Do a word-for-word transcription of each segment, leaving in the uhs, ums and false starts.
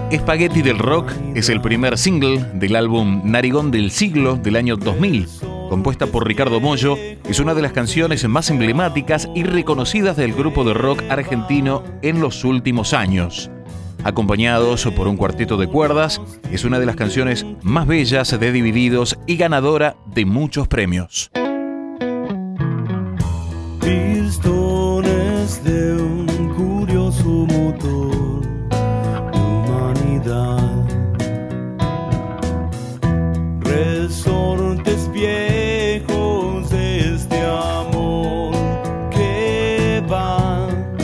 Spaghetti del Rock es el primer single del álbum Narigón del Siglo del año dos mil. Compuesta por Ricardo Mollo, es una de las canciones más emblemáticas y reconocidas del grupo de rock argentino en los últimos años. Acompañados por un cuarteto de cuerdas, es una de las canciones más bellas de Divididos y ganadora de muchos premios. Pistones de un curioso motor de humanidad, resortes viejos de este amor que va,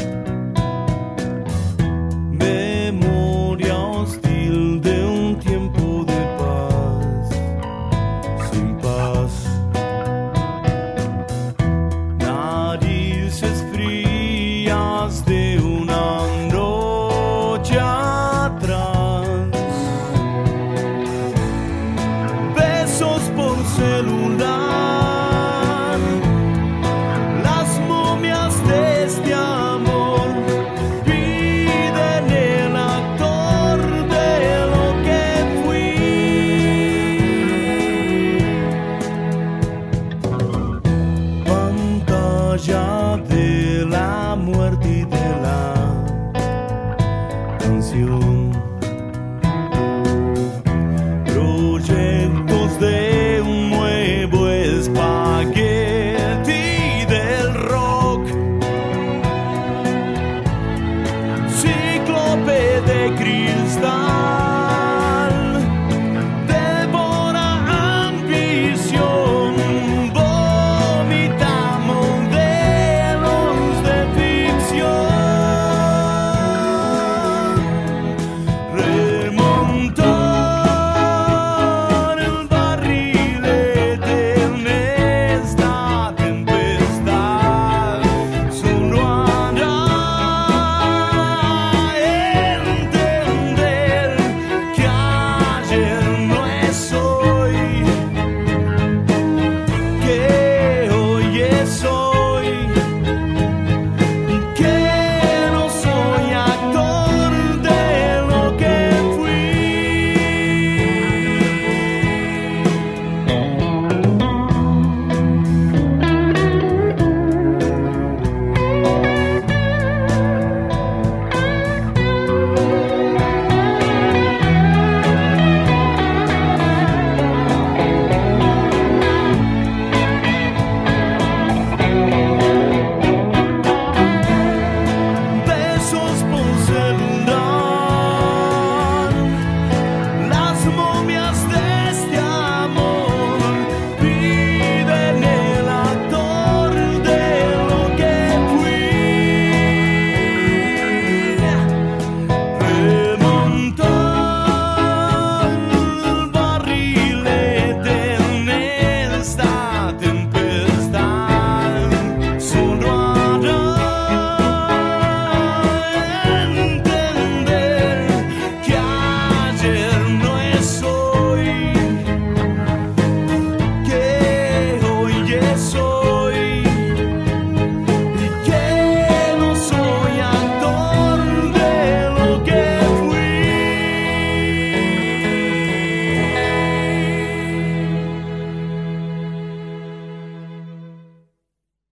memoria hostil de un tiempo de paz, sin paz. Narices frías de una noche atrás, besos por celular, las momias de este amor piden el actor de lo que fui. Pantalla de la muerte y de la canción.